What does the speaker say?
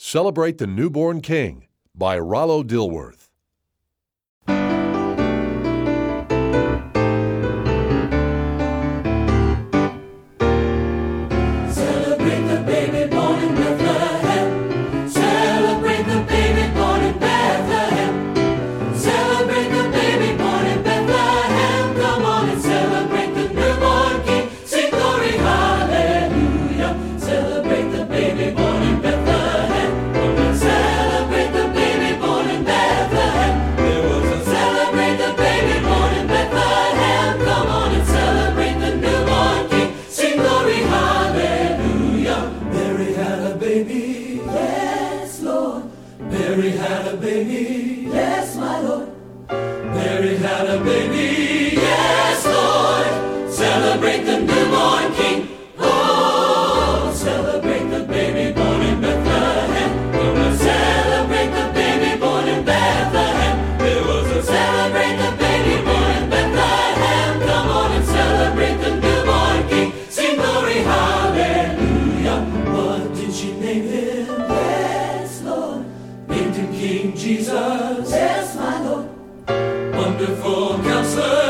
Celebrate the Newborn King by Rollo Dilworth. Celebrate the baby born in Bethlehem. Celebrate the baby born in Bethlehem. Celebrate the baby born in Bethlehem. Come on and celebrate the newborn King. Sing glory, hallelujah. Celebrate the baby born in Bethlehem. Come on, celebrate the baby born in Bethlehem. Celebrate the baby born in Bethlehem. Come on and celebrate the newborn King. Sing glory, hallelujah. Mary had a baby, yes, Lord. Mary had a baby, yes, my Lord. Mary had a baby, yes, Lord. Celebrate the newborn King. Oh, celebrate the baby born in Bethlehem. Come on, celebrate the baby born in Bethlehem. Celebrate the baby born in Bethlehem. Come on and celebrate the newborn King. Sing glory, hallelujah. What did she name him? Yes, Lord. Named him King Jesus. Yes, my Lord. Wonderful Counselor.